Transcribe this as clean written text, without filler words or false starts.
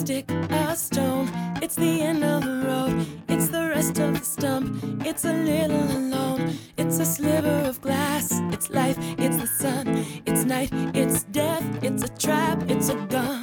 stick, a stone. It's the end of the road, it's the rest of the stump. It's a little alone, it's a sliver of glass. It's life, it's the sun, it's night, it's death. It's a trap, it's a gun.